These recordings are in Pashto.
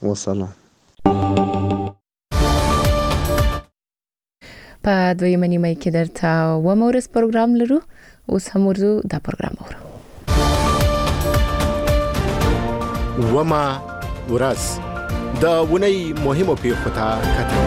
والسلام. په دویمه نیمه کې درته ومورس پروګرام لرو. اوس هم ورزو دا پروګرام اورو. وما ورځ د ونی مهمو پیښو ته کتل.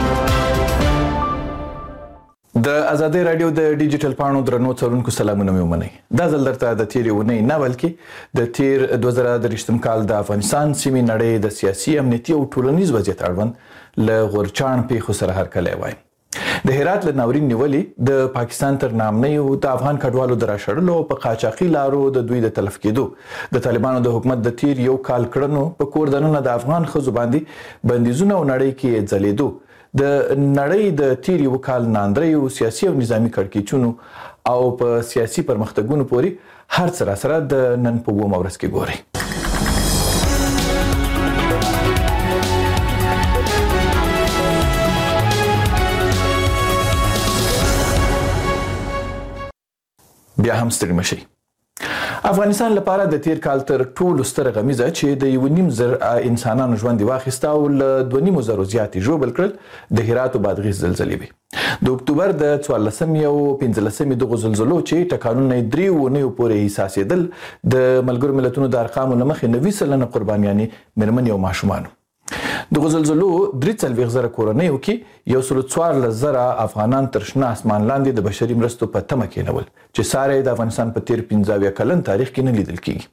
د آزادۍ رادیو د ډیجیټل پاڼو درنو څارونکو سلامونه مې ومنئ. دا ځل درته د تیرې اونۍ نه بلکې د تیر 2023 کال د افغانستان سیمې نړۍ د سیاسي امنیتي او ټولنیز وضعیت اړوند له غورچاڼ پیښو سره هرکلی وایم. د هرات له ناورین نیولې د پاکستان تر نامنیو د افغان کډوالو د راشړلو په قاچاقي لارو د دوی د تلف کېدو د طالبانو د حکومت د تیر یو کال کړنو په کور دننه د افغان ښځو باندې بندیزونه او نړۍ کې ځلېدو د نړۍ د تیر یو کال ناندریو سیاسي او نظامی کړکېچونو او په سیاسي پرمختګونو پورې هر څه راسره د نن په 2 ورځ کې ګورئ. بیا هم ستړي مشئ. افغانستان لپاره د تیر کال تر ټولو ستره غمیزه چې د 1.5 انسانانو ژوند واخیسته او له 2.5 زیاتې ژوبل کړل د هرات او بادغیس زلزلې وي. د اکتوبر د 14 او 15 دغه زلزلو چې ټکانونه 3 ونیو پورې احساسېدل د ملګرو ملتونو د ارقامو له مخې 90% قربانیانې مېرمنې او ماشومان. دغه زلزلو 43,000 کورنیو کې 114,000 افغانان تر شنه اسمان لاندې د بشري مرستو په تمه کېنول چې ساره د افغانستان په تیر 15 کلن تاریخ کې نه لیدل کېږي.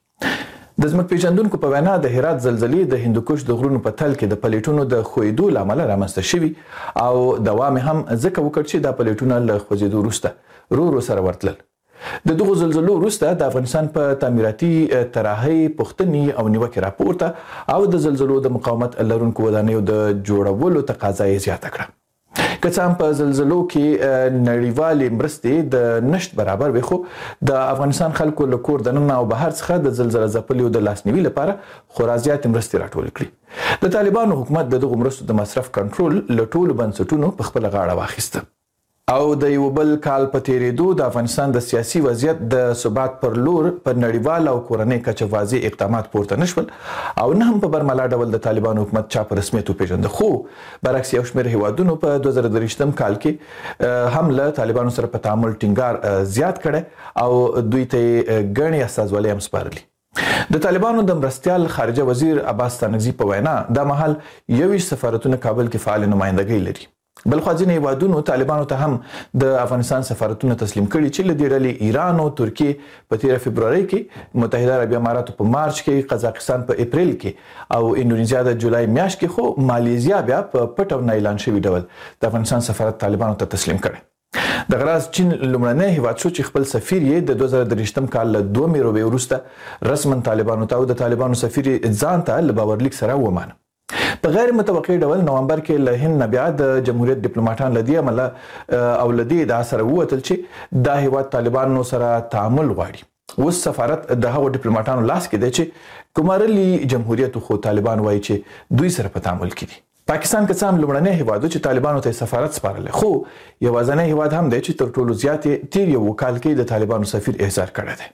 د ځمکپېژندونکو په وینا د هرات زلزلې د هندوکش د غرونو په تل کې د پلیټونو د ښویېدو له امله رامنځته شوي او دوام هم ځکه وکړ چې دا پلیټونه له خوځېدو وروسته ورو سره ورتلل. د دغو زلزلو وروسته د افغانستان په تعمیراتي طراحۍ پوښتنې او نیوکې راپورته او د زلزلو د مقاومت لرونکو ودانیو د جوړولو تقاضا یې زیاته کړه. که څه هم په زلزلو کې نړیوالې مرستې د نشت برابر وي، خو د افغانستان خلکو له کور دننه او بهر څخه د زلزله ځپلیو د لاسنیوي لپاره خورا زیاتې مرستې راټولې کړې. د طالبانو حکومت د دغو مرستو د مصرف کنټرول له ټولو بنسټونو په خپله غاړه واخیسته او د یو بل کال په تیریدو د افغانستان د سیاسي وضعیت د ثبات پر لور په نړیواله او کورنۍ کچه واضح اقدامات پورته نشول او نه هم په برملا ډول د طالبانو حکومت چا په رسمیت وپېژنده. خو برعکس یو شمېر هیوادونو په 2023 کال کې هم له طالبانو سره په تعامل ټینګار زیات کړی او دوی ته ګڼې استازولۍ هم سپارلي. د طالبانو د مرستیال خارجه وزیر عباس ستانکزي په وینا دا مهال 21 سفارتونه کابل کې فعال نمائندګۍ لري. بلخو ځینې هیوادونو طالبانو ته هم د افغانستان سفارتونه تسلیم کړي چې له دې ډلې ایران او ترکیې په 13 فبروري کې، متحده عربي اماراتو په مارچ کې، قزاقستان په اپریل کې او انډونیزیا د جولای میاشت کې، خو مالیزیا بیا په پټ او نه اعلان شوي ډول د افغانستان سفارت طالبانو ته تسلیم کړي. د غراض چین لومړنی هیواد شو چې خپل سفیر یې د 2023 کال له 2 مې وروسته رسما طالبانو ته او د طالبانو سفیر ځان ته له باورلیک سره ومانه. په غیر متوقع ډول نومبر کې له هند نه بیا د جمهوریت ډیپلوماټان له دې عمله او له دې ادعا سره ووتل چې دا هیواد طالبانو سره تعامل غواړي. اوس سفارت د هغو ډیپلوماټانو لاس کې دی چې کومارلي جمهوریت خو طالبان وایي چې دوی سره په تعامل کې دي. پاکستان که څه هم لومړنی هیواد چې طالبانو ته سفارت سپارلی، خو یوازینی هیواد هم دی چې تر ټولو زیات تیر یو کال کې د طالبانو سفیر احضار کړی دی.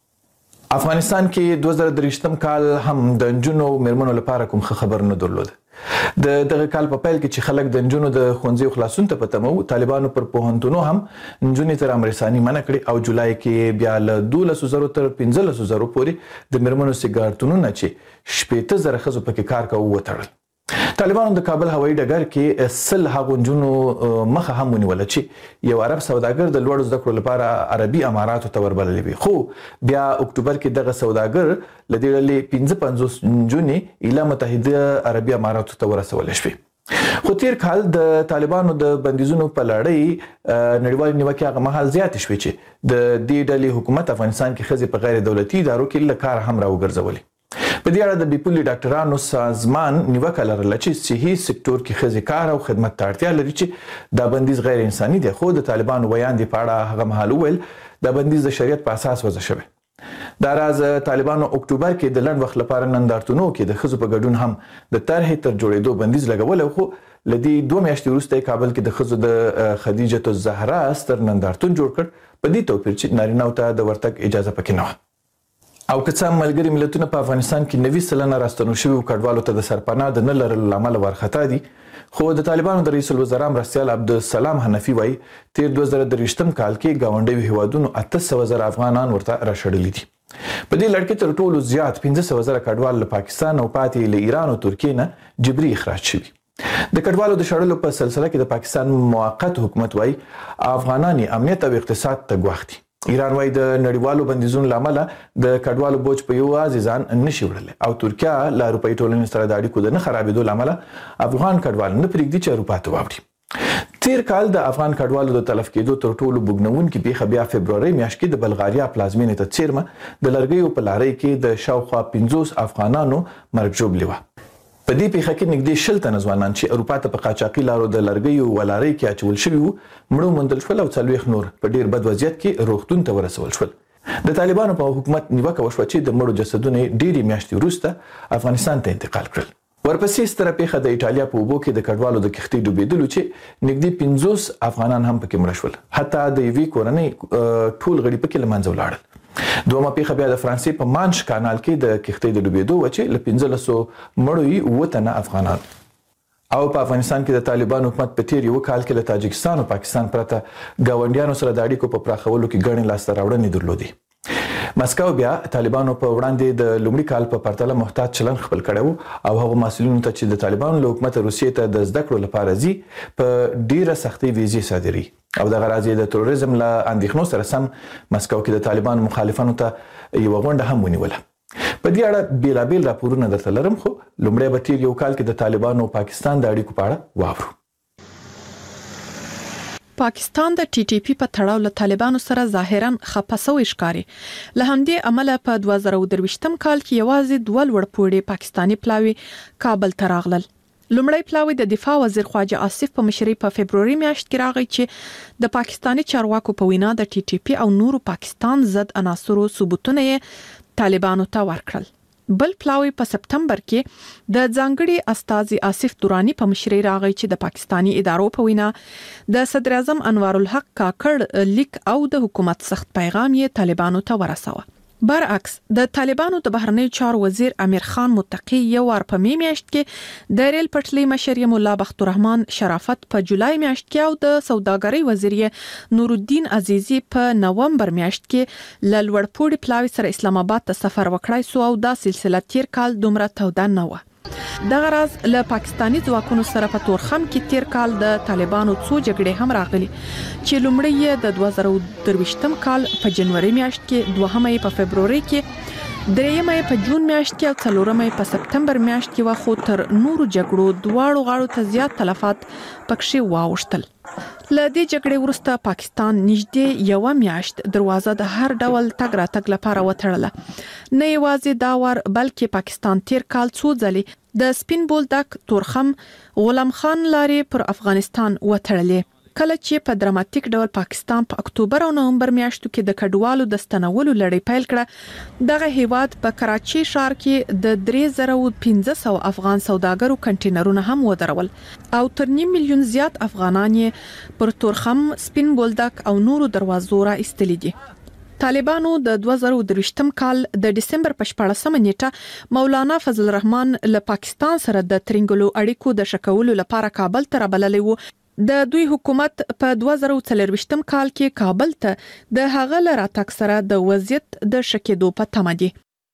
افغانستان کې 2023 کال هم د نجونو او میرمنو لپاره کوم خبر نه درلود. د دغه کال په پیل کې چې خلک د نجونو د ښوونځیو خلاصون ته په تمه وو، طالبانو پر پوهنتونو هم نجونې تر امرساني منع کړې او جولای کې بیا له 12,000 تر 15,000 پورې د میرمنو سیګارتونونه چې 80,000 ښځو پکې کار کوي وتړل. طالبانو د کابل هوایي ډګر کې 100 هغو نجونو مخه هم ونیوله چې یو عرب سوداګر د لوړو زده کړو لپاره عربي اماراتو ته وربللی وي، خو بیا اکتوبر کې دغه سوداګر له دې ډلې 55 نجونې ایله متحده عربي اماراتو ته ورسولی شوې. خو تیر کال د طالبانو د بندیزونو په لړۍ نړیوالې نیوکې هغه مهال زیاتې شوې چې د دې ډلې حکومت افغانستان کې ښځې په غیر دولتي ادارو کې له کاره هم راوګرځولې. په دې اړه د بیپولي ډاکټرانو سازمان نیوکه لرله چې صحي سکتور کې ښځې کار او خدمت ته اړتیا لري چې دا بندیز غیر انساني دی. خو د طالبانو ویاندې په اړه هغه مهال وویل دا بندیز د شریعت په اساس وضع شوی. دا راز طالبانو اکتوبر کې د لنډ وخت لپاره نندارتونو کې د ښځو په ګډون هم د طرحې تر جوړېدو بندیز لګولی، خو له دې 2 میاشتې وروسته کابل کې د ښځو د خدیجة الزهرا ستر نندارتون جوړ کړ، په دې توپیر چې نارینه‌و ته د ورتګ اجازه پکې نه وه. او که څه ملګري ملتونه په افغانستان کې 90% راستنو شوي کډوالو ته د سرپناه د نه لرلو لامل ورخطا دي، خو د طالبانو د رئیس الوزرا مرستیال عبدالسلام حنفي وایي تیر 2023 کال کې گاونډیو هیوادونو 800,000 افغانان ورته راشړلي دي. په دې لړ کې تر ټولو زیات 15,000 کډوال له پاکستان او پاتې له ایران او ترکیې نه جبري اخراج شوي. د کډوالو د شړلو په سلسله کې د پاکستان موقت حکومت وایي افغانان امنیت او اقتصاد ته ګواښ دي. ایران وایي د نړیوالو بندیزونو لامل د کډوالو بوج په یوازې ځان نشي وړلی او ترکیه له اروپایي ټولنې سره د اړیکو د نه خرابېدو لامل افغان کډوال نه پرېږدي چې اروپا ته واوړي. تیر کال د افغان کډوالو د تلف کېدو تر ټولو بوږنوونکې پیښه بیا فبروري میاشت کې د بلغاریا پلازمینې ته څیرمه د لرګیو په لارۍ کې د شاوخوا 50 افغانانو مرګ ژوبلې وه. په دې پیښه کې نږدې 60 تنه ځوانان چې اروپا ته په قاچاقي لارو د لرګیو ولارۍ کې اچول شوي وو مړه موندل شول او 40 نور په ډیر بد وضعیت کې روغتون ته ورسول شول. د طالبانو په حکومت نیوکه وشوه چې د مړو جسدونه ډېرې میاشتې وروسته افغانستان ته انتقال کړل. ورپسې ستره پیښه د ایټالیا په اوبو کې د کډوالو د کښتۍ ډوبېدلو چې نږدې 50 افغانان هم پکې مړه شول، حتی د یوې کورنۍ ټول غړي پکې له منځه ولاړل. دومره پیښه بیا د فرانسې په مانش کانال کې د کښتۍ د ډوبېدو و چې له 1500 مړو یې 9 تنه افغانان. او په افغانستان کې د طالبانو حکومت په تیر یو کال کې له تاجکستان او پاکستان پرته ګاونډیانو سره د اړیکو په پراخولو کې ګڼې لاسته راوړنې درلودې. مسکو بیا طالبانو په وړاندې د لومړي کال په پرتله محتاط چلن خپل کړو او هغه مسؤلینو ته چې د طالبانو له حکومت روسیې ته د زده کړو لپاره ځي په ډیره سختۍ ویزې صادري او د غرازي د تروریزم له اندېښنو سره سم مسکو کې د طالبانو مخالفانو ته یو غونډه هم ونیوله. په دې اړه بیلابیل راپورونه درته لرم، خو لومړی به تیر یو کال کې د طالبانو او پاکستان د اړیکو په اړه واورو. پاکستان د ټي ټي پی په تړاو له طالبانو سره ظاهرا خپسوي ښکاري. له همدې عمله په 2023 کال کې یوازې 2 لوړپوړي پاکستانی پلاوي کابل ته راغلل. لومړی پلاوی د دفاع وزیر خواجه آصف په مشرۍ په فبروري میاشت کې راغی چې د پاکستانی چارواکو په وینا د ټي ټي پی او نورو پاکستان ضد عناصرو ثبوتونه یې طالبانو ته ورکړل. بل پلاوی په سپتمبر کې د ځانګړي استاذ آصف دورانی په مشرۍ راغی چې د پاکستانی ادارو په وینا د صدر اعظم انوار الحق کاکړ لیک او د حکومت سخت پیغام یې طالبانو ته ورساوه. برعکس د طالبانو د بهرنی چارو وزیر امیر خان متقی یو ور په میاشت کې د ریل پټلۍ مشر مولا بخت الرحمن شرافت په جولای میاشت کې او د سوداګرۍ وزیر نور الدین عزیزی په نومبر میاشت کې ل لوړپوړي پلاوی سره اسلام آباد ته سفر وکړای سو او دا سلسله تیر کال دومره توده نه و. دغه راز له پاکستانی ځواکونو سره په تورخم کې تیر کال د طالبانو څو جګړې هم راغلي چې لومړی د 2023 کال په جنوري میاشت کې، دوهمه په فبروري کې، دریمه په جون میاشت کې او څلورمه په سپتمبر میاشت کې و. خو تر نورو جګړو دواړو غاړو ته زیات تلفات پکښې واوښتل. له دې جګړې وروسته پاکستان نږدې یو میاشت دروازه د هر ډول تګ راتګ لپاره وتړله. نه یوازې دا ور بلکې پاکستان تیر کال څو ځلې د سپین بولدک، تورخم، غلام خان لارې پر افغانستان وتړلې. کله چې په دراماتیک ډول پاکستان په اکتوبر او نومبر میاشتو کې د کډوالو د ستنولو لړۍ پیل کړه، دغه هیواد په کراچي ښار کې د 3500 افغان سوداګرو کنټینرونه هم ودرول او تر 1 میلیون زیات افغانان یې پر تورخم، سپین بولدک او نورو دروازو را ایستلي دي. طالبانو د 2023 کال د ډسمبر په 14 نیټه مولانا فضل الرحمن له پاکستان سره د ترنګلو اړیکو د شکولو لپاره کابل ته رابللی وو. د دوی حکومت په 2024 کال کې کابل ته د هغه له راتګ سره د وضعیت د شکېدو په تمه دي.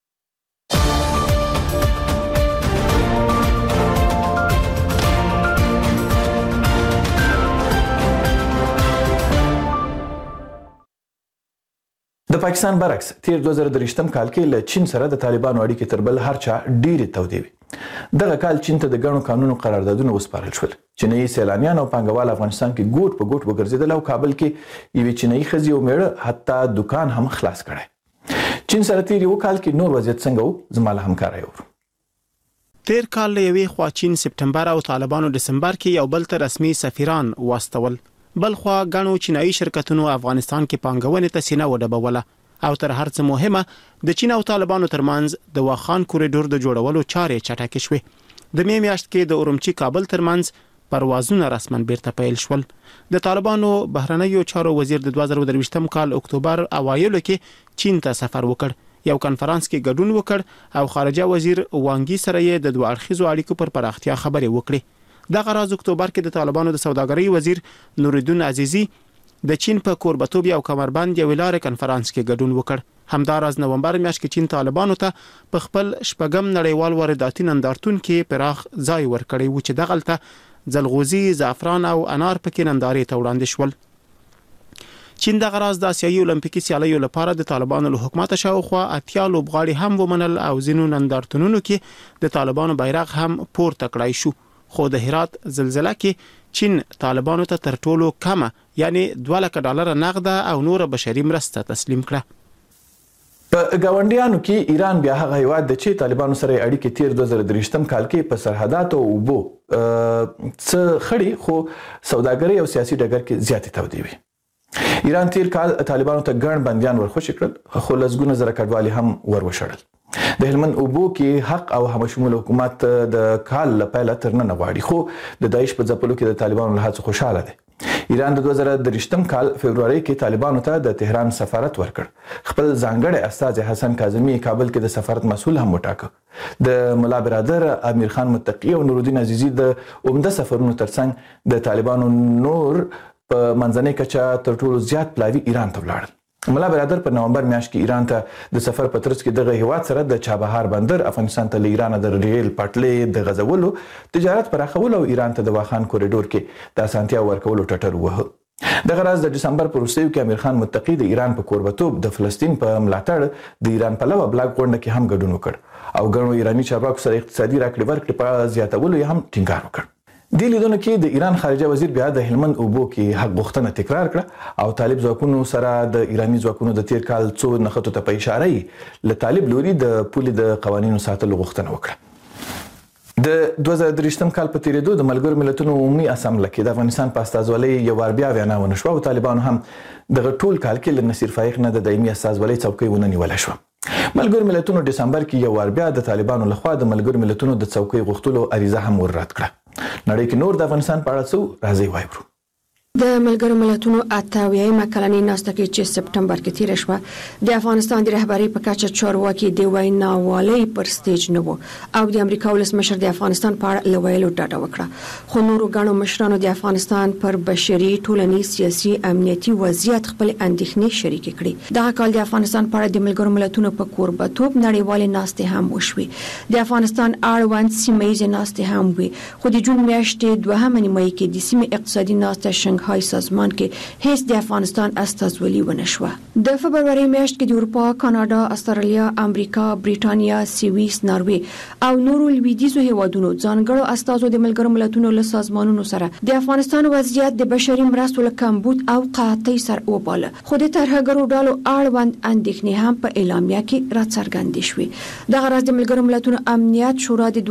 د پاکستان برعکس تیر 2023 کال کې له چین سره د طالبانو اړیکې تر بل هر چا ډېرې تودې وې. دغه کال چین ته د ګڼو قانونو قراردادونه وسپارل شول. چینایي سیلانیان او پانګوال افغانستان کې ګوټ په ګوټ وګرځېدل او کابل کې یوې چینایي ښځې او میړه حتی دکان هم خلاص کړی. چین سره تیر یو کال کې نور وضعیت څنګه و؟ زما له همکاره یو تیر کال له یوې خوا چین سپتمبر او طالبانو دسمبر کې یو بل ته رسمي سفیران واستول، بل خوا غنو چینایي شرکتونو افغانستان کې پانګونې ته سینه وډبوله او تر هر څه مهمه د چین او طالبانو ترمنځ د واخان کوریډور د جوړولو چارې چټکې شوې. د می میاشت کې د اورمچی کابل ترمنځ پروازونه رسماً بیرته پیل شول. د طالبانو بهرنیو چارو وزیر د 2023 کال اکتوبر اوایلو کې چین ته سفر وکړ، یو کنفرانس کې ګډون وکړ او خارجه وزیر وانګي سره یې د دوه اړخیزو اړیکو پر پراختیا خبرې وکړې. دغه راز اکتوبر کې د طالبانو د سوداګرۍ وزیر نورالدین عزیزی د چین په کوربتوب یو کمربند یو لارې کنفرانس کې ګډون وکړ. همداراز نومبر میاشت کې چین طالبانو ته په خپل شپږم نړیوال وارداتي نندارتون کې پراخ ځای ورکړی و چې دغلته ځلغوزي، زعفران او انار پکې نندارې ته وړاندې شول. چین دغه راز د آسیایي اولمپیکي سیالیو لپاره د طالبانو له حکومت شاوخوا 80 لوبغاړي هم ومنل او ځینو نندارتونونو کې د طالبانو بیرغ هم پورته کړای شو. خو د هرات زلزلہ کې چین طالبانو ته تر ټولو کمه یعنی $2,00,000 نقده او نور بشري مرسته تسلیم کړه. په ګاونډیانو کې ایران بیا هغه هیواد د چې طالبانو سره اړیکې تیر 2023 کال کې په سرحداتو او اوبو څه خړې خو سوداګرۍ او سیاسي ډګر کې زیاتې تودې وي. ایران تیر کال طالبانو ته ګڼ بندیان ورخوشي کړل خو لسګونه زره کډوالي هم وروشړل. د هلمند اوبو کې حق او همشمول حکومت د کال لپاره تر نن غواړي خو د داعش په ځپلو کې د طالبانو له هڅو خوشاله دي. ایران د 2023 کال فبرवरी کې طالبانو ته د تهران سفارت ورکړ. خپل ځانګړی استاذ حسن کاظمی کابل کې د سفارت مسؤل هم وټاکه. د ملا برادر امیر خان متقی او نورالدین عزیزی د عمده سفرونو ترڅنګ د طالبانو نور په منځنۍ کچه تر ټولو زیات پلاوی ایران ته ولاړل. ملا برادر په نومبر میاشت کې ایران ته د سفر په ترڅ کې دغه هیواد سره د چابهار بندر، افغانستان ته له ایران د ریل پټلۍ د غځولو، تجارت پراخولو او ایران ته د واخان کوریډور کې د اسانتیا ورکولو ټټر وه. دغه راز د دسمبر په وروستیو کې امیر خان متقی د ایران په کوربتوب د فلسطین په ملاتړ د ایران پلوه بلاک غونډه کې هم ګډون وکړ او ګڼو ایرانی چارواکو سره اقتصادي راکړې ورکړې په زیاتولو یې هم ټینګار وکړ. دې لیدونو کې د ایران خارجه وزیر بیا د هلمند اوبو کې حق غوښتنه تکرار کړه او طالب ځواکونو سره د ایرانی ځواکونو د تیر کال څو نښتو ته په اشاره یې له طالب لوري د پولې د قوانینو ساتلو غوښتنه وکړه. د 2023 کال په تیریدو د ملګرو ملتونو عمومي اسامبله کې د افغانستان په استازولۍ یو وار بیا وینا ونه شوه او طالبانو هم دغه ټول کال کې له نصیر فایق نه د دایمي استازولۍ څوکۍ ونه نیوله شوه. ملګرو ملتونو دسمبر کې یو وار بیا د طالبانو لخوا د ملګرو ملتونو د څوکۍ غوښتلو عریضه هم ور رد کړه. نړۍ کې نور د افغانستان په اړه څه راځي وایو. د ملګرو ملتونو 88 کلنۍ ناسته کې چې سپټمبر کې تیر شوه د افغانستان د رهبری په کچه چارواکي د ویناوالۍ پر سټیج نه وو او د امریکا ولسمشر د افغانستان په اړه لویلو ډاډه وکړه. خو نورو غاڼو مشرانو د افغانستان پر بشري، ټولنیز، سیاسي، امنیتي وضعیت خپل اندېښنې شریک کړي. دغه کال د افغانستان په اړه د ملګرو ملتونو په کوربتوب نړیوالې ناستې هم وشوې. د افغانستان اړوند سیمه ییزې ناستې هم وي خو د جون میاشتې دوهمه نیمه کې د سیمې اقتصادي ناسته شنګ های سازمان کې هیڅ د افغانستان استازولي ونه شوه. د فبرवरी میاشت کې د اروپا، کاناډا، استرالیا، امریکا، بریټانیا، سویس، ناروې او نورو لویدیزو هیوادونو ځانګړو استازو د ملګرو ملتونو له سازمانونو سره د افغانستان وضعیت د بشري مرستو له کمبود او قحطۍ سره وباله. خو د ترهګرو ډلو اړوند اندېښنې هم په اعلامیه کې راڅرګندې شوې. دغه راز د ملګرو ملتونو امنیت شورا د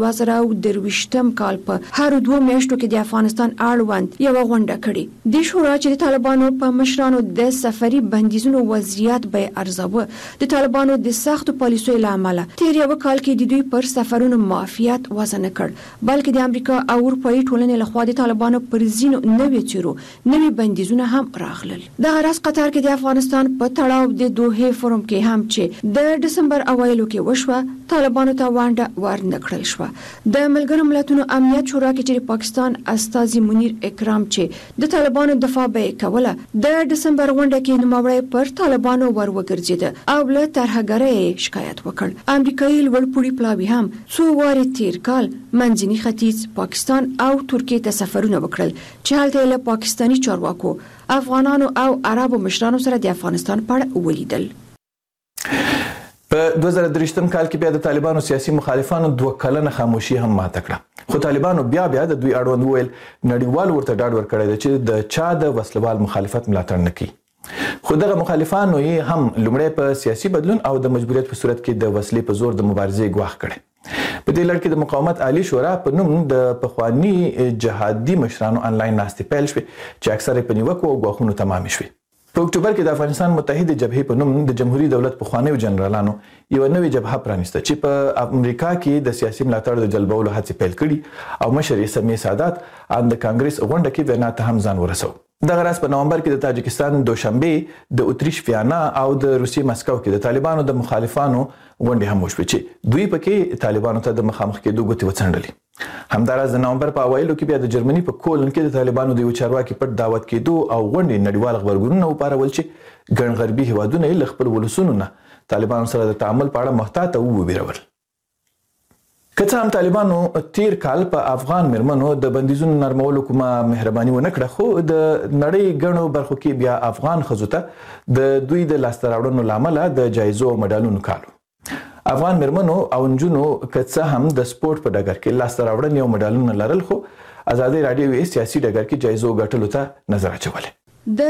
2023 کال په هر 2 میاشتو کې د افغانستان اړوند یو غونډه کړې. د شورا چې د طالبانو په مشرانو د سفري بندیزونو وضعیت به ارزاوه د طالبانو د سختو پالیسیو لامل تیر یو کال کې د دوی پر سفرونو معافیت وزن کړ بلکې د امریکا او اروپאי ټولنې لخوا د طالبانو پر زینو نوې چیرو نوې بندیزونه هم راغلل. د راس قطر کې د افغانستان په تړاو د دوه فورم کې هم چې د دسمبر اوایلو کې وشوه طالبانو ته وانډه ورنکړل شو. د ملګرو ملتونو امنیت شورا کې چې پاکستان استازي منیر اکرام چې د طالبانو دفاع به کوله د دسمبر غونډه کې نوموړی پر طالبانو ور وګرځید او له ترهګرۍ شکایت وکړ. امریکایي لوړپوړي پلاوي هم څو وارې تیر کال منځني ختیځ، پاکستان او ترکیه ته سفرونه وکړل چې هلته له پاکستاني چارواکو، افغانانو او عربو مشرانو سره د افغانستان په اړه ولیدل. په 2023 کال کې بیا د طالبانو سیاسي مخالفانو 2 کلنه خاموشي هم ماته کړه خو طالبانو بیا د دوی اړوند ویل نړیوال ورته ډاډ ورکړی دی چې د چا د وسلوال مخالفت ملاتړ نه کوي. خو دغه مخالفانو یې هم لومړی په سیاسي بدلون او د مجبوریت په صورت کې د وسلې په زور د مبارزې ګواښ کړي. په دې لړ کې د مقاومت عالی شورا په نوم د پخوانی جهادي مشرانو انلاین ناستې پیل شوې چې اکثره په نیوکو او ګواښونو تمام شوې. په اکتوبر کې د افغانستان متحده جبهې په نوم د جمهوریت دولت پخوانیو جنرالانو یو نوې جبهه پرانیسته چې په امریکا کې د سیاسي ملاتړ د جلبولو هڅې پیل کړي او مشر یې سمیع سادات ان د کانګرس غونډه کې وینا ته هم ځان ورسو. دغه راز په نومبر کې د تاجکستان دوشنبه د اتریش ویانا او د روسیې مسکو کې د طالبانو د مخالفانو غونډې هم وشوې چې دوی پکې طالبانو ته د مخامخ کېدو غوښتي وڅنډلې. همداراز د نومبر په اوایلو کې بیا د جرمني په کولن کې د طالبانو د یو چارواکي پټ دعوت کېدو او غونډې نړیوال خبرګونونه وپارول چې ګڼ غربي هیوادونه یې له خپل ولسونو نه طالبانو سره د تعامل په اړه محتاط او وبېرول. که څه هم طالبانو تیر کال په افغان مرمنو د بندیزونو نرمولو کومه مهرباني ونه کړه، خو د نړۍ ګڼو برخو کې بیا افغان ښځو ته د دوی د لاسته راوړنو له امله د جایزو او مډالونو کالو. افغان مرمنو او نجونو که څه هم د سپورت په ډګر کې لاسته راوړنې او مډالونه لرل، خو ازادي راډیو یې سیاسي ډګر کې جایزو ګټلو ته نظر اچولی. د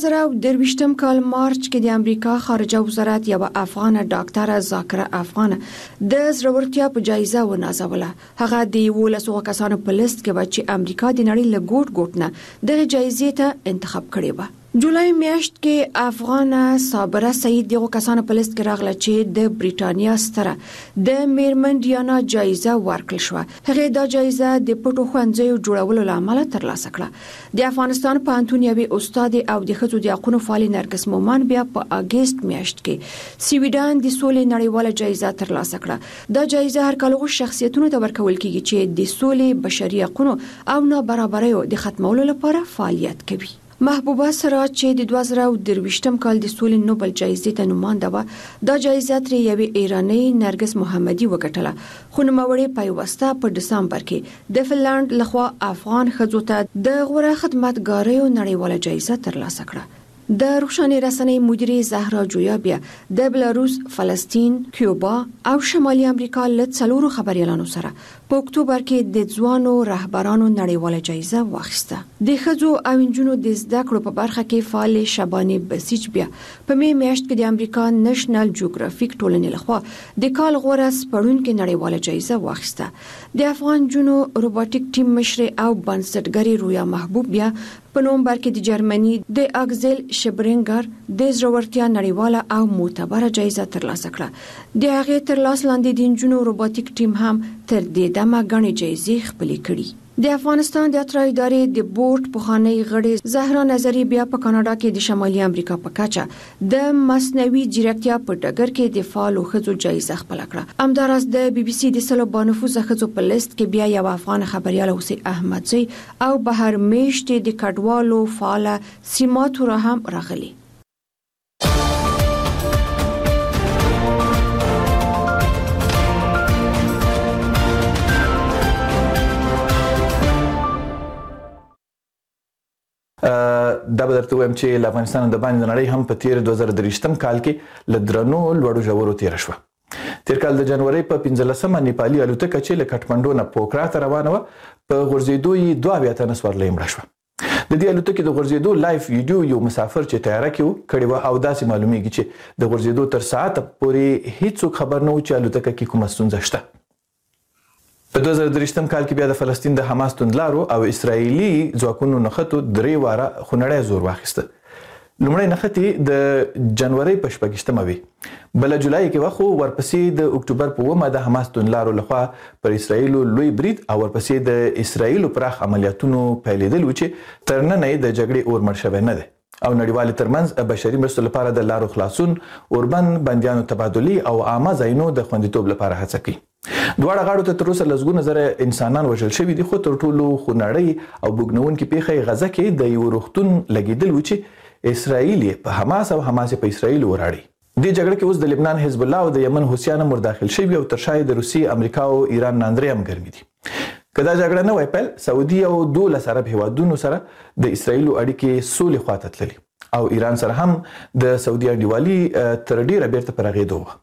2023 کال مارچ کې د امریکا خارجه وزارت یو افغان ډاکټر ذاکره افغان د زړورتیا په جایزه ونازوله. هغه د 11 کسانو په لیست کې و چې امریکا د نړۍ له ګوټ ګوټ نه د جایزې ته انتخاب کړی و. جولای میاشت کې افغان صابره سعید دغه کسانو په لیست کې راغله چې د بریټانیا ستره د میرمن ډیانا جایزه ورکړل شو. هغه دا جایزه د پټو خوندزیو جوړولو لامل ترلاسه کړه. د افغانستان پوهنتون یوې استاد او د ښځو د حقوقو فعال نرګس مومن بیا په اگست میاشت کې سویډن د سولې نړیواله جایزه ترلاسه کړه. دا جایزه هر کال شخصیتونو ته ورکول کیږي چې د سولې، بشري حقوقو او نابرابریو د ختمولو لپاره فعالیت کوي. محبوبه سراج چې د 2023 کال د سولې نوبل جایزې ته نومانده و، دا جایزه تر یوې ایرانی نرګس محمدي وګټله، خو نوموړې پیوسته په دسمبر کې د فنلند لخوا افغان ښځو ته د غوره خدمتګاریو نړیواله جایزه ترلاسه کړه. د روښانه رسنۍ مدیره زهرا جویا بیا د بلاروس، فلسطین، کیوبا او شمالي امریکا له څلورو خبريالانو سره په اکتوبر کې د ځوانو رهبرانو نړیواله جایزه واخیسته. د ښځو او نجونو د زده کړو په برخه کې فعال شبانه بسیج بیا په می میاشت کې د امریکا نېشنل جیوګرافیک ټولنې لخوا د کال غوره سپړونکو نړیواله جایزه واخیسته. د افغان جنو روبوټیک ټیم مشر او بنسټګر رویا محبوب بیا په نومبر کې د جرمني د اګزل شبرینګر د زړورتیا نړیواله او معتبره جایزه ترلاسه کړه. د هغه ترلاسه لاندې د جنو روبوټیک ټیم هم تر دې دمه غني جایزې خپل کړي. د افغانستان د اترا ادارې د بورډ پخوانی غړي زهرا نظری بیا په کاناډا کې د شمالي امریکا په کچه د مصنوعي ځیرکتیا په ډګر کې د فعال ښځو جایزه خپل کړه. همدارس د بي بي سي د سلو بانفوذ ښځو په لیست کې بیا یو افغان خبريال اوسې احمدزی او بهر میشت د کډوالو فعال سیماتو را هم راغلي. دا به درته وایم چې افغانستان د باندې نړۍ هم په تیر 2023 کال کې لدرنو لوړو ژورو تیر شو. تیر کال د جنوري په 15مه نیپالي الوتکه چې له کټمنډو نه پوکرا ته روانه و په غورځېدو یې 22 تنه سورلۍ مړه شو. د دې الوتکې د غورځېدو لایف ویډیو یو مسافر چې تیاره کې کړي و او داسې معلومیږي چې د غورځېدو تر ساعت پورې هیڅ خبر نه و چې الوتکه کې کومه ستونزه شته. په 2023 کال کې بیا د فلسطین د حماس توندلارو او اسرایلی ځواکونو نخښتو درې واره خونړی زور واخیسته. لومړی نښتې د جنوري په 28مه وي، بل جولای کې واخو ورپسې د اکتوبر په 9مه د حماس توندلارو لخوا پر اسرایل لوی برید او ورپسې د اسرایل پراخ عملیاتونو پیلېدل و چې تر نن یې د جګړې اور مړ شوی نه دی او نړیوال ترمنځ بشري مرستو لپاره د لارو خلاصون، اوربن بنديانو تبادلي او عامه ځایونو د خوندیتوب لپاره هڅه کوي. دواړه غاړو ته تر اوسه لسګونه زره انسانان وژل شوي دي، خو تر ټولو خونړۍ او بوږنونکې پیښه غزه کې د یو روغتون لګیدل و چې اسرائیل په حماس او حماس په اسرائیل وراړي. د جګړه کې اوس د لبنان حزب الله او د یمن حوثیان مر داخل شوي او تر شا د روسي، امریکا او ایران ناندرې هم ګرمي دي. کدا جګړه نه وای پیل، سعودي او 12 عرب هیوادونو سره د اسرائیل اړیکې سولې خواته تللي او ایران سره هم د سعودي انډیوالي تر ډیره بیرته پرغېدو و.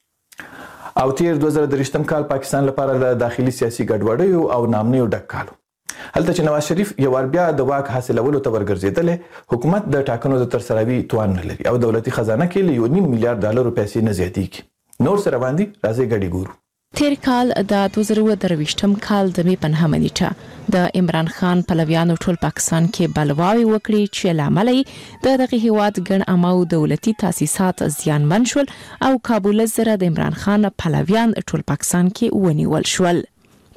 او تیر 2023 کال پاکستان لپاره د داخلي سیاسي ګډوډیو او نامنیو ډک کالو. هلته چې نواز شریف یو ور بیا د واک حاصلولو ته ورګرځېدل، حکومت د ټاکنو د ترسروي توان نه لري او دولتي خزانه کې له 1.5 میلیارډ ډالر پیسې نه زیاتېږي. نور سره باندې راځي ګډي ګورو. تیر کال د 2023 کال د می په 9مه نیټه د عمران خان پلویانو ټول پاکستان کې بلواوي وکړي چې لامل د دغه هیواد ګڼ عامو دولتي تاسیسات زیانمن شول او کابل سره د عمران خان پلویان ټول پاکستان کې ونیول شول.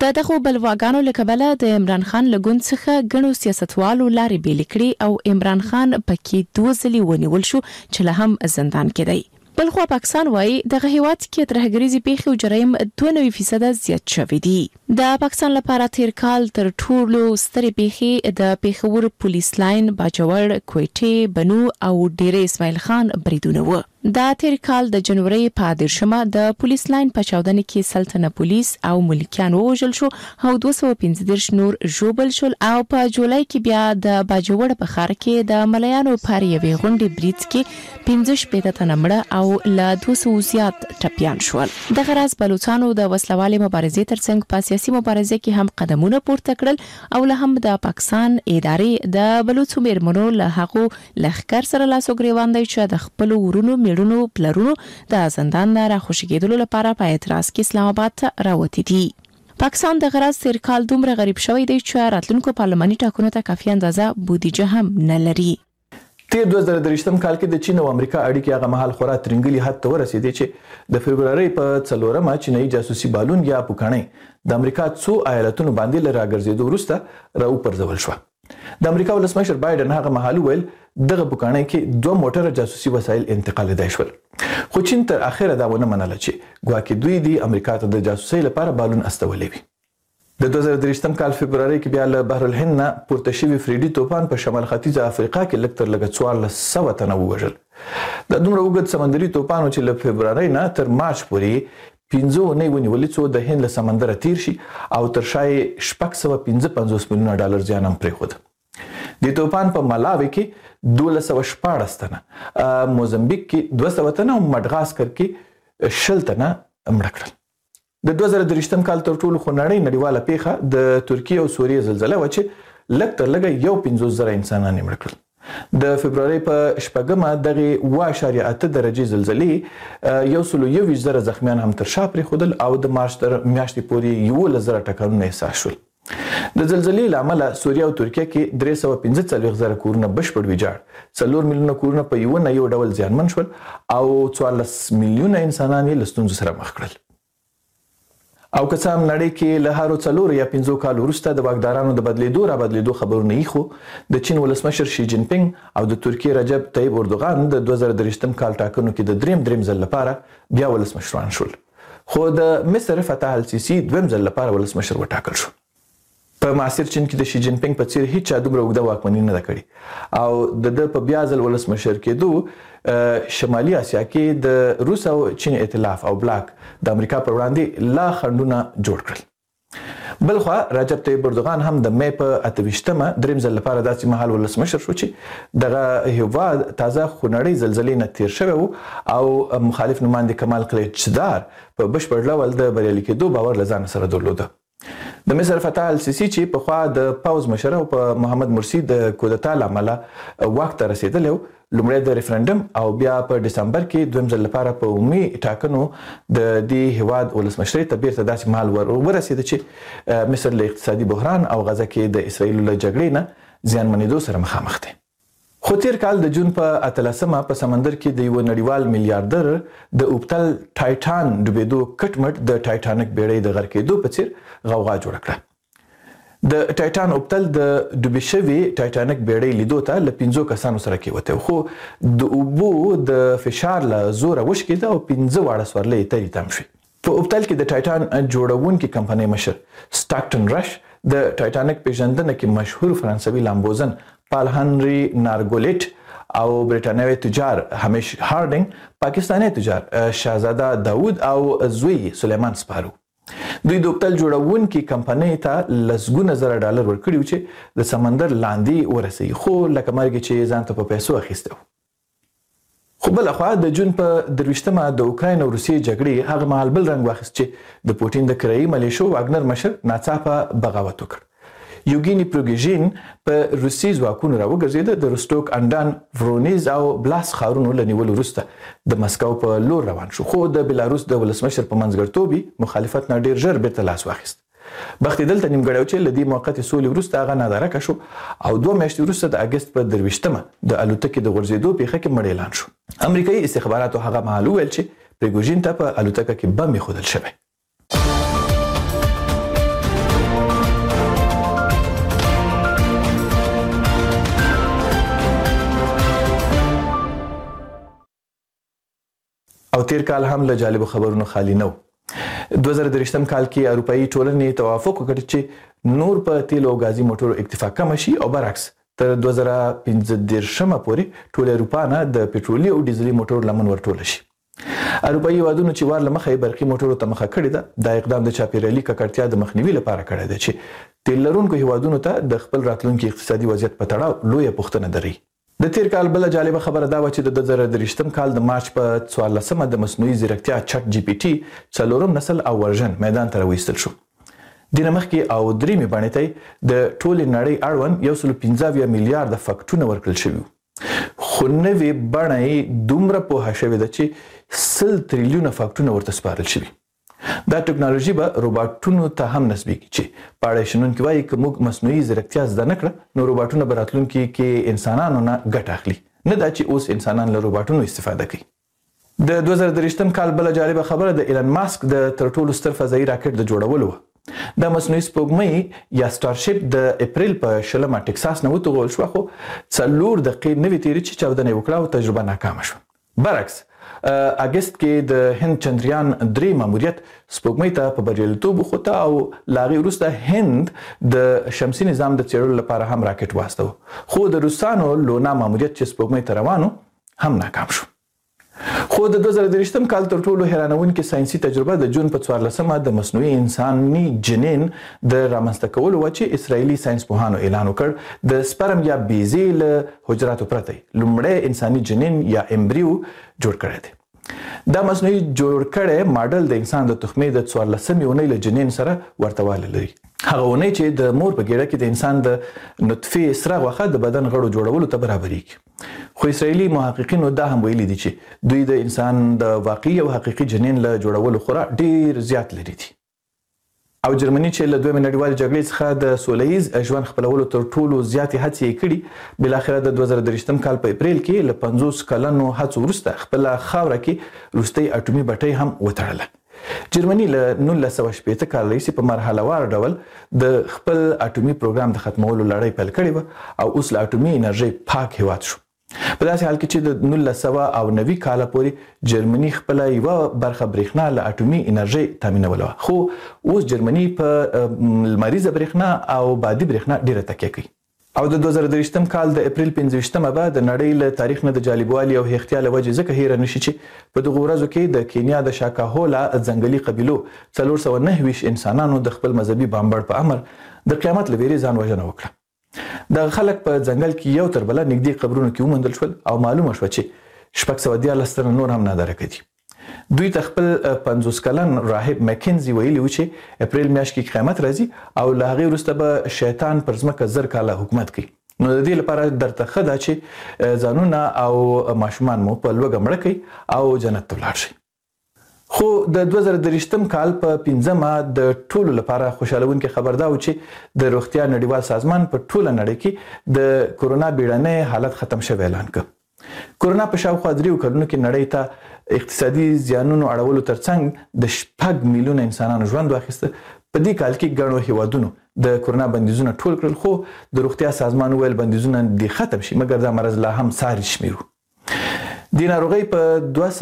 د دغه بلواګانو لکبله د عمران خان لګون څخه غنو سیاستوالو لارې بیل کړي او عمران خان پکې 2 ځلې ونیول شو چې له هم زندان کې دی. بلخو پاکستان وایي دغه هیواد کې ترهګریزي پیښې او جرایم 92% زیات شوي دي. د پاکستان لپاره تیر کال تر ټولو سترې پیښې د پیښور پولیس لاین، باجوړ، کوټې، بنو او ډیره اسماعیل خان بریدونه و. دا تیر کال د جنوري په 10مه د پولیس لاین په چاودنه کې سلطنه پولیس او ملکیان وژل شو او 215 نور ژوبل شول او په جولای کې بیا د باجوړ په ښار کې د مليانو پاره یوې غونډې بریټ کې 15 تنه مړه او له 200 زیات ټپيان شول. د غرض بلوچستانو د وسلوالې مبارزې ترڅنګ په سیاسي مبارزه کې هم قدمونه پورته کړل او له هم د پاکستان ادارې د بلوچستان میرمنو له هغو لخر سره لاس وګریوان دی چې د خپل ورونو میړونو پلرونو د زندان نه راخوشګېدلو لپاره په اعتراض کې اسلام آباد ته راوتی دي. پاکستان د غرض تیر کال دومره غریب شوی دی چې راتلونکو پارلماني ټاکنو ته کافي اندازه بودیجه هم نه لري. تیر 2023م کال کې د چین او امریکا اړیکې هغه مهال خورا ترنګلي حد ته ورسېدې چې د فبرवरी په 4مه چینایي جاسوسي بالون یا پوکاڼې د امریکا څو ایالتونو باندې لراګرځېدو وروسته راوپرځول شو. د امریکا ولسمشر بایدن هغه مهال ویل دغه پوکاڼې کې 2 موټر جاسوسي وسایل انتقالېدای شول. خو چین تر اخره دا ونه منله چې ګواکې دوی د امریکا ته د جاسوسۍ لپاره بالون استولې وي. د 2023م کال فبرवरी کې بیا له بحر الهند نه پورته شوی فریډي طوفان په شمال ختیځ افریقا کې لږ تر لږه 1400 تنه ووژل. د دومره اوږد سمندري طوفان چې له فبرवरी نه تر مارچ پورې 15 ونیولې څو د هند له سمندر تیر شي او تر شای 655 میلیونه ډالر زیان هم پرېښود. د طوفان په ملاوي کې 1214 تنه، موزمبیک کې 200 تنه او مډغاسکر کې 10 تنه مړه کړل. د 2023م کال تر ټولو خونړۍ نړیواله پیښه د ترکیه او سوریه زلزلہ و چې لږ تر لږه 1.50 انسانان مړه کړل. د فبرवरी په 8مه دغه 1.8 درجه زلزلې 120,000 زخمیان هم تر شا پرېښودل او د مارچ تر میاشتې پورې 11,000 ټکانونه احساس شول. د زلزلې لامل سوریه او ترکیه کې 345,000 کورونه بشپړ ویجاړ، 4 میلیونه کورونه په یو ډول زیانمن شول او 14 میلیونه انسانان یې له ستونزو سره مخ کړل. او که څه هم نړۍ کې له هارو 4 یا 5 کال وروسته د واکدارانو د بدلیدو خبرونه یې خو د چین ولسمشر شي جین پینګ او د ترکیه رجب طیب اردوغان د 2023م کال ټاکنو کې د دریم ځل لپاره بیا ولسمشران شول. خو د مصر فتح السیسی دویم ځل لپاره ولسمشر وټاکل شو. په معاصر چین کې د شي جین پینګ په څیر هیڅ چا دومره اوږده واکمني نه ده کړې او د په بیا ځل ولسمشر کېدو شمالي اسیا کې د روس او چین ائتلاف او بلاک د امریکا پر وړاندې لا خنډونه جوړ کړل. بلخوا رجب طیب اردوغان هم د مې په 28مه دریم ځل لپاره داسې مهال ولسمشر شو چې دغه هیواد تازه خونړۍ زلزلې نه تیر شوی او مخالف نماینده کمال کلیچدار په بشپړ ډول د بریالي کېدو باور له ځان سره درلوده. د مصر فتح السیسی چې په خوا د پاوز مشر او په محمد مرسی د کودتا لامل وخت رسیدلی لومړی د ریفرندم او بیا په دسمبر کې دویم ځل لپاره په عمومي ټاکنو د دې هیواد ولسمشرۍ ته بیرته داسې مهال ورسېده چې مصر له اقتصادي بحران او غزه کې د اسرائیل له جګړې نه زیانمنېدو سره مخامخ دی. خو تیر کال د جون په 18مه په سمندر کې د یو نړیوال میلیارډر د اوبتل ټایټان ډوبېدو کټمټ د ټایټانیک بیړۍ د غرق کېدو په څیر غوغا جوړه کړه. د ټایټان اوبتل د ډوبې شوي ټایټانیک بیړۍ لیدو ته له 5 کسانو سره کېوته خو د اوبو د فشار له زوره وشکېده او 15 واړه سورلۍ ترې تم شوې. په اوبتل کې د ټایټان جوړونکي کمپنۍ مشر سټاکټن رش د ټایټانیک پیژندنه کې مشهور فرانسوي لامبوزن پال هنری نارګولیټ او برټانوي تجار همیش هارډینګ، پاکستاني تجار شاهزاده داوود او زوی سلیمان سپارو دوی د اوبتل جوړونکي کمپنۍ ته لسګونه زره ډالر ورکړي چې د سمندر لاندې ورسوي خو لکه مرګ چې ځان ته په پیسو اخیسته. خو بل خو د جون په 23مه د اوکراین او روسیې جګړې هغه مهال بل رنګ واخیست چې د پوټین د کرایي ملیشو واګنر مشر ناڅاپه بغاوت وکړ. یوګینی پروګیژین په روسي ځواکونو راوګرځېده، د روستوک، اندان، ورونیز او بلاس ښارونو له نیولو وروسته د مسکو په لور روان شو خو د بلاروس د ولسمشر په منځګړیتوب مخالفت نه ډیر ژر بیرته لاس واخیست. بختي دلته نیمګړی چې له دې موقتې سولې وروسته هغه نادارکه شو او 2 میاشتې وروسته د اګست په 23مه د الوتکې د غورځېدو پیښه کې مړ اعلان شو. امریکایي استخباراتو هغه مهال ویل چې پریګوژین ته په الوتکه کې بم ایښودل شوی. او تیر کال هم له جالب خبرونو خالی نه و. 2023 کال کې اروپאי ټولنې توافق وکړ چې نور په تیل او غازي موټرو اکتفا کم شي او برعکس تر 2015 پورې ټول اروپا نه د پټرولي او ډیزلي موټرو لمن ورټول شي. اروپאי هیوادونو چې وار لمخې برقي موټرو ته مخه کړې ده دا اقدام د چاپیریالي ککړتیا د مخنیوي لپاره کړی دی چې تیل لرونکو هیوادونو ته د خپل راتلونکي اقتصادي وضعیت په تړاو لویه پوښتنه دري. د تیر کال بل جالب خبره دا و چې د 2023 کال د مارچ په 14مه د مصنوعي ځیرکتیا چټ جی پی ټي څلورم نسل او ورژن میدان ته راوستل شو. د نمخکې او دریمې باندې ته د ټول نړۍ اړوند 115 میلیارډ فکټونه ورکړل شوی. خو نوې بڼه دومره په شوې ده چې 100 تریلیونه فکټونه ورته سپارل شوی. دا ټکنالوژي به روباټونو ته هم نسبي کی چې پاړې شنونکي وایي چې موږ مصنوعي ځیرکتیا زده نه کړه نو روباټونه به راتلونکي کې انسانانو نه ګټه اخلي نه دا چې اوس انسانان له روباټونو استفاده کوي. د 2023 کال بل جالب خبره د ایلن ماسک د تر ټولو ستر فضایي راکټ د جوړولو و. د مصنوعي سپوږمۍ یا سټارشپ د اپریل په 20 ټکساس نه وتوغول شو خو 4 دقیقې نوې تیرې چې چاودنه وکړه او تجربه ناکامه شو. برعکس اگست کې د هند چندریان 3 ماموریت سپوږمۍ ته په بریالیتوب وخوته او لاغي وروسته هند د شمسي نظام د څېړلو لپاره هم راکټ واستو خو د روسانو لونا ماموریت چې سپوږمۍ ته روانو هم ناکام شو. خو د 2023 کال تر ټولو حیرانونکې ساينسي تجربه د جون په 14مه د مصنوعي انساني جنین د رامنځته کولو و چې اسرایلی ساينس پوهانو اعلان وکړ د سپرم یا بیزی له حجراتو پرته لومړی انساني جنین یا امبریو جوړ کړی دی. دا مصنوعي جوړ کړی ماډل د انسان د تخمې د 14 اونۍ له جنین سره ورتوالی لري. هغه اونۍ چې د مور په ګیډه کې د انسان د نطفه سره غوښه د بدن غړو جوړولو ته برابرېږي. خو اسرایلی محققینو دا هم ویلي دي چې دوی د انسان د واقعي او حقيقي جنین له جوړولو خورا ډیر زیات لري دي. او جرمني چې له دویمې نړیوالې جګړې څخه د سولهییز ژوند خپلولو تر ټولو زیاتې هڅې یې کړي بل اخر د 2023 کال په اپریل کې له 50 کلونو هڅو وروسته خپل خاوره کې روستي اټومي بټۍ هم وتړله. جرمني له 1980 کال راهیسې په مرحله وار ډول د خپل اټومي پروګرام د ختمولو لړۍ پیل کړې و او اوس له اټومي انرژي پاک هیواد شو. په داسې حال کې چې د 1990 کال پورې جرمني خپل یو برخه برېښنا له اټومي انرژي تامینوله خو اوس جرمني په لمریزه برېښنا او بادي برېښنا ډیره تکیه کوي. او د 2023 کال د اپریل 15مه به د نړۍ له تاریخ نه د جالبوالي او احتیال وجه ځکه هیر نشي چې په دغه ورځو کې د کینیا د شاکاهولا ځنګلي قبيلو 429 انسانانو د خپل مذهبي بامبړ په امر د قیامت لویري ځان وژنه وکړه. د خلک په ځنګل کې یو تر بل نږدې قبرونو کې ومندل شول او معلومه شو چې 614 تر نور هم نادره کړي. دوی ته خپل 50 کلن راهب مکنزي ویلي و چې اپریل میاشت کې قیامت راځي او له هغې وروسته به شیطان پر ځمکه 1000 کاله حکومت کوي. نو د دې لپاره درته ښه ده چې ځانونه او ماشومان مو په لوږه مړه کړئ او جنت ته ولاړ شئ. خو د 2023 کال په 15مه د ټولو لپاره خوشالونکې خبر دا و چې د روغتیا نړیوال سازمان په ټوله نړۍ کې د کورونا بیړنی حالت ختم شوی اعلان کړ. کورونا په شاوخوا 3 کلونو کې نړۍ ته اقتصادي زیانونو اړولو ترڅنګ د 6 میلیونه انسانانو ژوند واخیسته. په دې کال کې ګڼو هیوادونو د کورونا بندیزونه ټول کړل خو د روغتیا سازمان ویل بندیزونه د ختم شي مګر دا مرز لا هم ساري شمیرو. د ناروغۍ په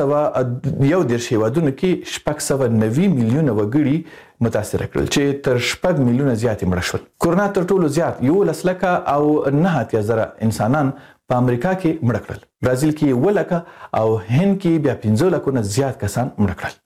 211 هیوادونو کې 690 میلیونه وګړي متاثر کړل چې تر 6 میلیونه زیات مړه شول. کورونا تر ټولو زیات 1 لکه او 9,000 انسانان په امریکا کې مړه کړل. برازیل کې 1 لکه او هند کې بیا 15 لکه زیات کسان مړه کړل.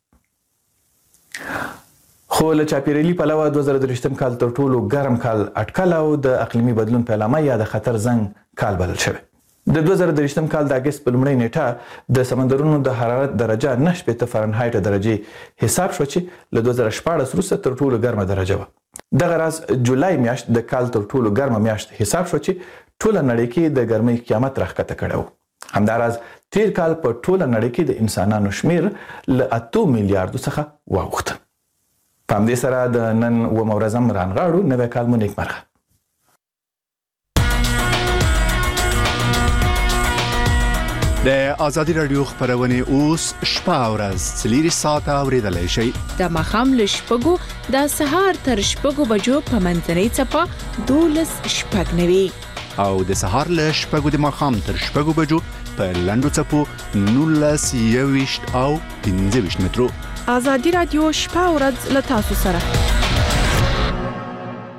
خو له چاپیریالي پلوه 2023 کال تر ټولو ګرم کال اټکل او د اقلیمي بدلون په لامل یا د خطر زنګ کال بلل شوی. د 2023 کال د اگست په لومړۍ نیټه د سمندرونو د حرارت درجه 9 فرانهایت درجه حساب شو چې له 2014 وروسته تر ټولو ګرمه درجه و. دغه راز جولای میاشت د کال تر ټولو ګرمه میاشت حساب شو چې ټوله نړۍ کې د ګرمۍ قیامت راښکته کړو. همداراز تیر کال په ټوله نړۍ کې د انسانانو شمیر له 8 میلیارډ څخه واوښت. په همدې سره د نن و مورزم رانغاړو نوې کال مو نیکمرغه. د ازادي رادیو خبرونه اوس شپه او ورځ 3 ساعته اوریدلای شئ. د مخام له شپږو د سهار تر شپږو بجو په منځنۍ چپه 12 شپږ نوي او د سهار له شپږو د مخام تر شپږو بجو په لنډو څپو 19 21 او 25 مترو. ازادي رادیو شپه او ورځ له تاسو سره.